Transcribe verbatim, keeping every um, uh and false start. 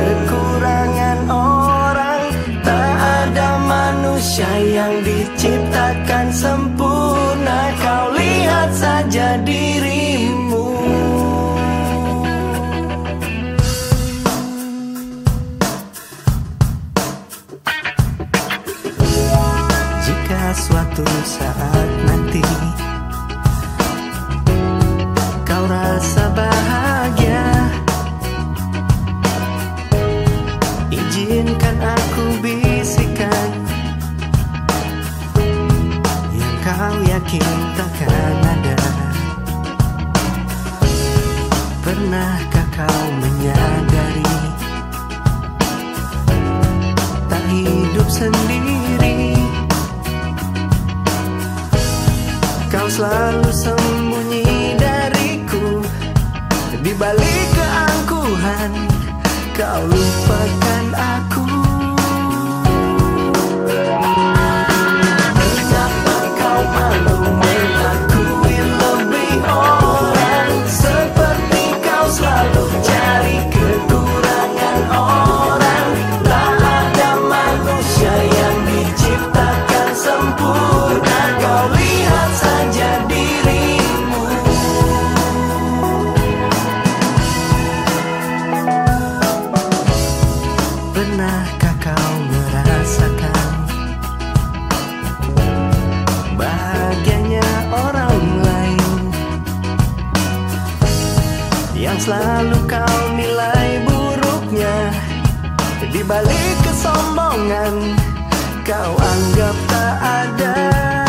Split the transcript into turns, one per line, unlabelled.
kekurangan orang. Tak ada manusia yang diciptakan sempurna. Kau lihat saja dirimu. Jika suatu saat nanti kau rasa bahagia, izinkan aku bisikan yang kau yakin takkan ada. Pernahkah kau menyadari tak hidup sendiri? Kau selalu sembunyi dariku di balik keangkuhan. Kau lupakan aku. Kenapa kau malu mengakui lebih orang? Seperti kau selalu cari kekurangan orang. Tak ada manusia yang diciptakan sempurna. Kau lihat saja dirimu. Pernahkah kau merasakan bahagianya orang lain yang selalu kau nilai buruknya? Di balik kesombongan kau anggap tak ada.